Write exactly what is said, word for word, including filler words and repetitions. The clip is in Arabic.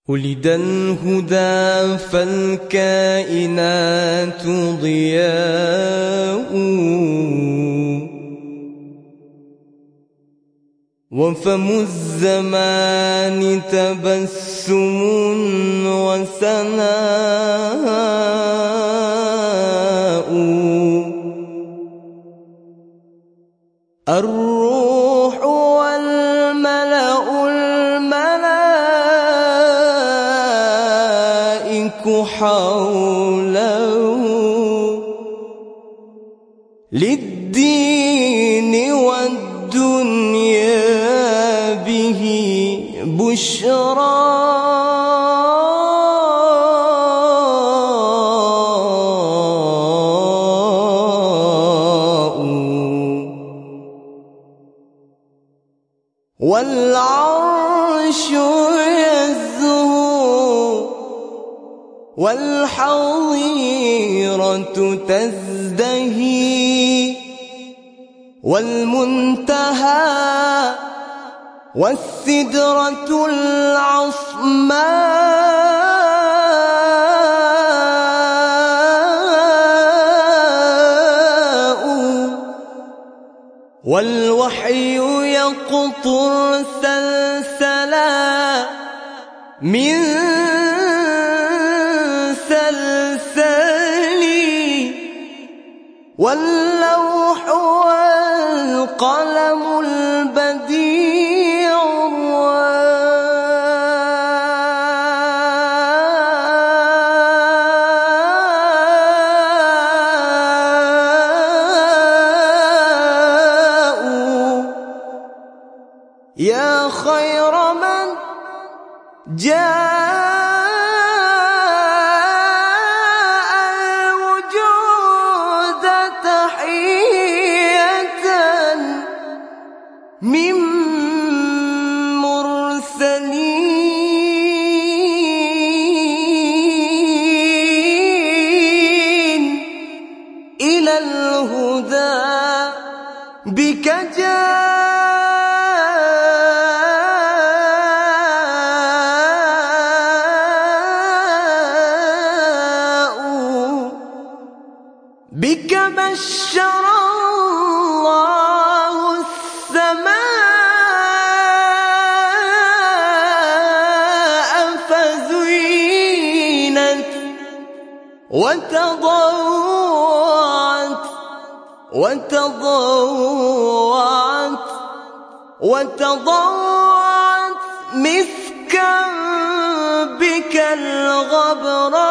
ولد الهدى فالكائنات ضياء، وفم الزمان تبسم وسناء. الروح والملأ الملائك حوله، للدين والدنيا به بشرى. والعرش يزهو والحظيرة تزدهي، والمنتهى والسدرة العصماء، والوحي يقطر سلسلا من سلسلي، واللوح والقلم البديع يا خير من جاء الوجود تحية من مرسلين إلى الهدى بك جاء. بك بشر الله السماء فزينت وتضوعت وتضوعت وتضوعت مسكا بك الغبراء.